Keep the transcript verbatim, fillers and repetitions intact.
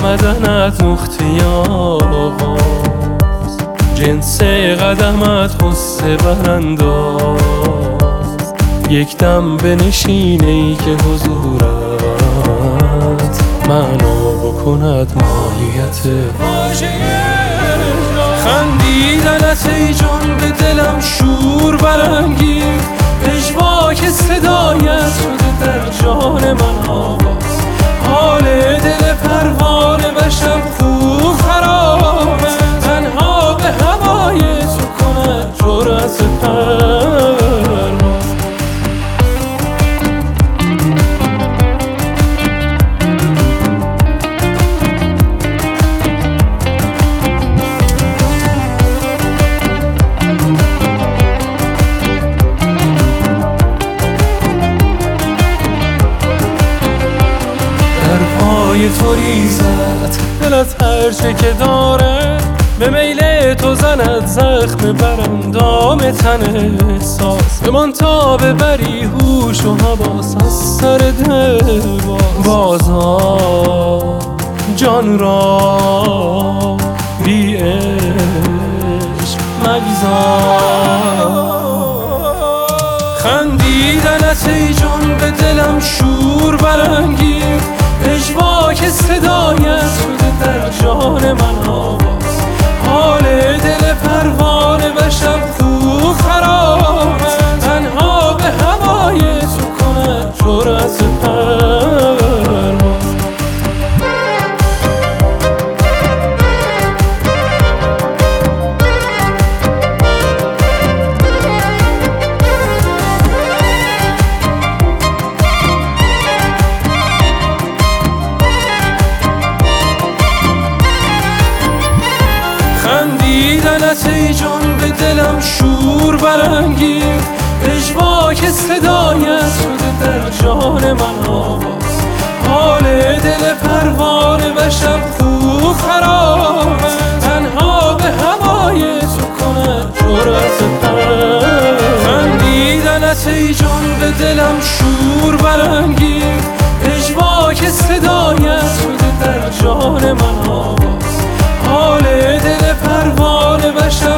آمدنت نقطه آغاز، جنس قدمت غصه برانداز، یک دم بنشینه ای که حضورت معنا بکند ماهیت خندیدنت ای جان به دلم شور برانگیخت، پژواک صدایت شده در جان من آواز، حال دل پروانه و شب خوب خرابه، تنها به هوای تو کند جرأت پرواز. تو ریزد دلت هرچه که داره، به میل تو زند زخم براندام تن احساس، بمان تا ببری هوش و حواس از سر دل بازا جان را بی عشق مگذار. خندیدنت ای جان به دلم شور برانگیخت، پژواک صدایت شده در جان من آواز، حال دل پروانه و شب خوب خرابه، تنها به هوای تو کند جرأت پرواز. خندیدنت ای جان به دلم شور برانگیخت، پژواک صدایت شده در جان من آواز، حال دل پروانه و شب خوب خرابه، تنها به هوای تو کند جرأت پرواز. خندیدنت ای جان به دلم شور برانگیخت، پژواک صدایت شده در جان من آواز، حال دل پروانه و شب